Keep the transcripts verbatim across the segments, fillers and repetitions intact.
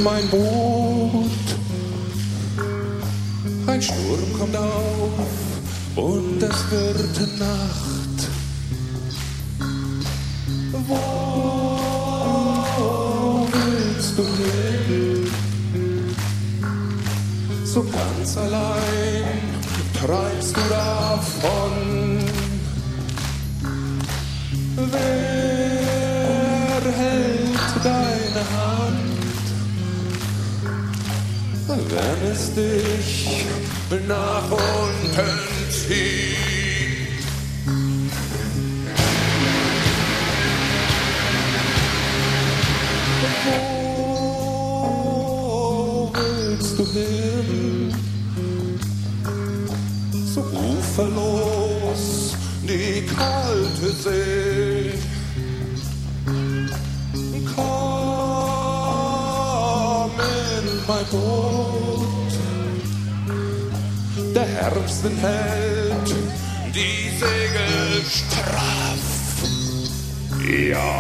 mein Boot. Ein Sturm kommt auf und es wird Nacht. Wo willst du hin? So ganz allein treibst du davon. Wer hält deine Hand, wenn es dich nach unten zieht? Wo willst du hin? So uferlos die kalte See. Komm in mein Boot. Der Herbst enthält die Segel straff. Ja.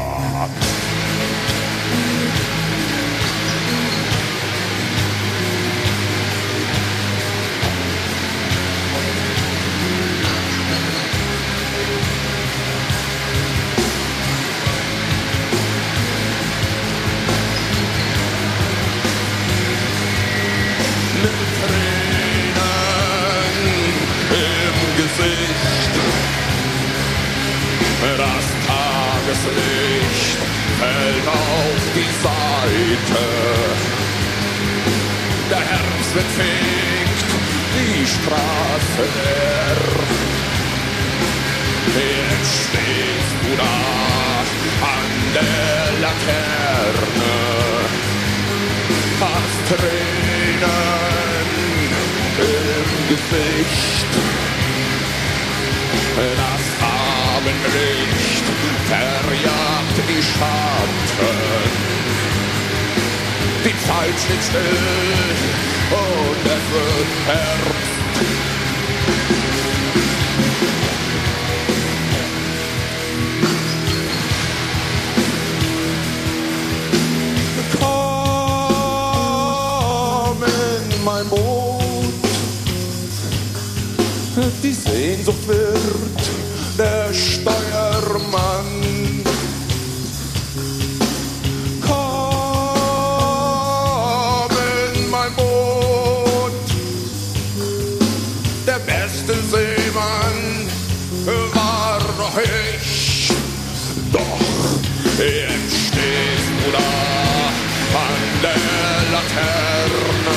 Das Tageslicht fällt auf die Seite. Der Herbstwind fegt die Straße leer. Jetzt stehst du da an der Laterne, hast Tränen im Gesicht. Das Abendlicht verjagt die Schatten. Die Zeit steht still und es wird Herbst. Komm in mein Boot. Die Sehnsucht wird der Steuermann. Komm in mein Boot. Der beste Seemann war noch ich. Doch jetzt stehst du da an der Laterne,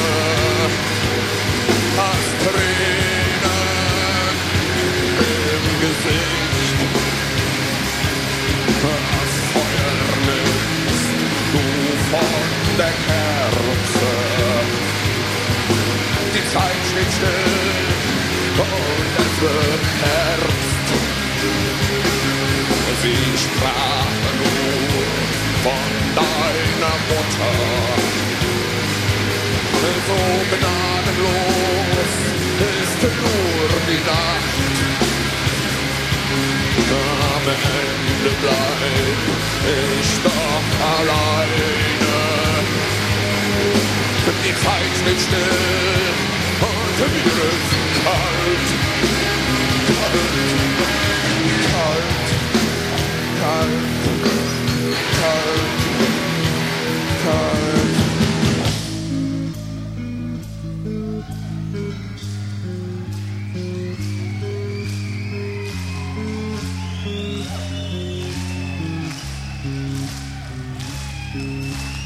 hast Tränen im Gesicht. Das Feuer nimmst du von der Kerze. Die Zeit steht still und es wird Herbst. Sie sprach nur von deiner Mutter. So gnadenlos ist nur die Nacht. Am Ende bleib ich doch alleine. Die Zeit steht still und mir ist kalt. Kalt, kalt, kalt, kalt, kalt. Thank you.